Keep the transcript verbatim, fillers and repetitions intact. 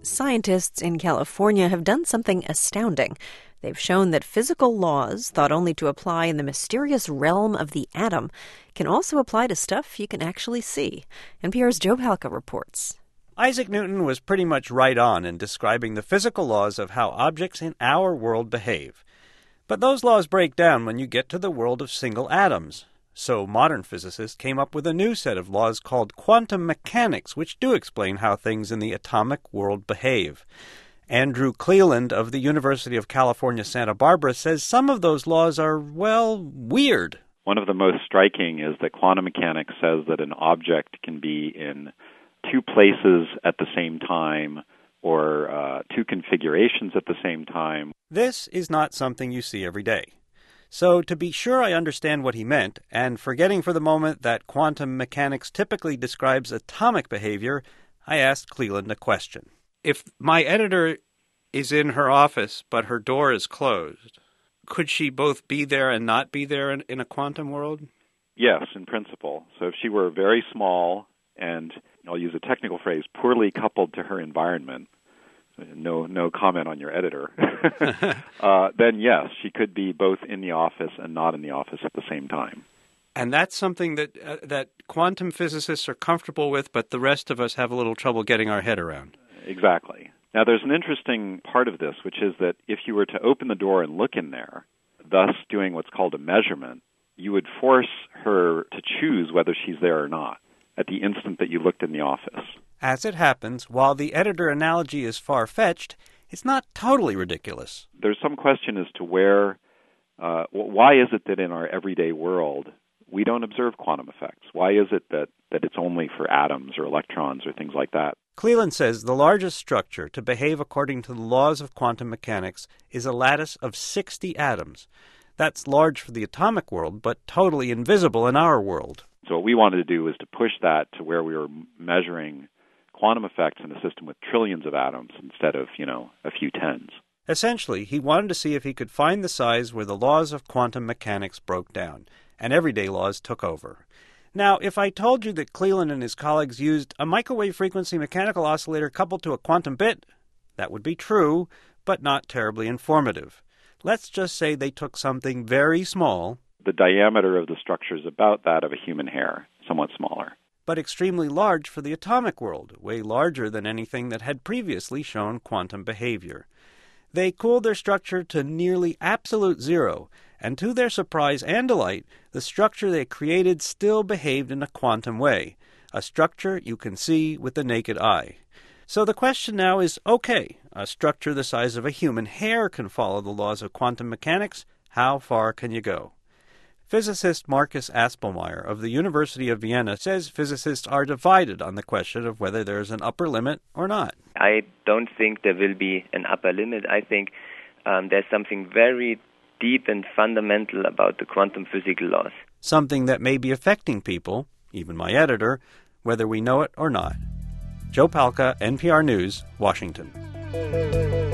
Scientists in California have done something astounding. They've shown that physical laws, thought only to apply in the mysterious realm of the atom, can also apply to stuff you can actually see. N P R's Joe Palca reports. Isaac Newton was pretty much right on in describing the physical laws of how objects in our world behave. But those laws break down when you get to the world of single atoms. So modern physicists came up with a new set of laws called quantum mechanics, which do explain how things in the atomic world behave. Andrew Cleland of the University of California, Santa Barbara says some of those laws are, well, weird. One of the most striking is that quantum mechanics says that an object can be in two places at the same time or uh, two configurations at the same time. This is not something you see every day. So to be sure I understand what he meant, and forgetting for the moment that quantum mechanics typically describes atomic behavior, I asked Cleland a question. If my editor is in her office, but her door is closed, could she both be there and not be there in, in a quantum world? Yes, in principle. So if she were very small and, I'll use a technical phrase, poorly coupled to her environment, no no comment on your editor, uh, then yes, she could be both in the office and not in the office at the same time. And that's something that uh, that quantum physicists are comfortable with, but the rest of us have a little trouble getting our head around. Exactly. Now, there's an interesting part of this, which is that if you were to open the door and look in there, thus doing what's called a measurement, you would force her to choose whether she's there or not at the instant that you looked in the office. As it happens, while the editor analogy is far-fetched, it's not totally ridiculous. There's some question as to where, uh, why is it that in our everyday world we don't observe quantum effects? Why is it that, that it's only for atoms or electrons or things like that? Cleland says the largest structure to behave according to the laws of quantum mechanics is a lattice of sixty atoms. That's large for the atomic world, but totally invisible in our world. So what we wanted to do was to push that to where we were measuring quantum effects in a system with trillions of atoms instead of, you know, a few tens. Essentially, he wanted to see if he could find the size where the laws of quantum mechanics broke down, and everyday laws took over. Now, if I told you that Cleland and his colleagues used a microwave frequency mechanical oscillator coupled to a quantum bit, that would be true, but not terribly informative. Let's just say they took something very small. The diameter of the structure is about that of a human hair, somewhat smaller. But extremely large for the atomic world, way larger than anything that had previously shown quantum behavior. They cooled their structure to nearly absolute zero, and to their surprise and delight, the structure they created still behaved in a quantum way, a structure you can see with the naked eye. So the question now is, okay, a structure the size of a human hair can follow the laws of quantum mechanics. How far can you go? Physicist Markus Aspelmeyer of the University of Vienna says physicists are divided on the question of whether there's an upper limit or not. I don't think there will be an upper limit. I think um, there's something very deep and fundamental about the quantum physical laws. Something that may be affecting people, even my editor, whether we know it or not. Joe Palca, N P R News, Washington.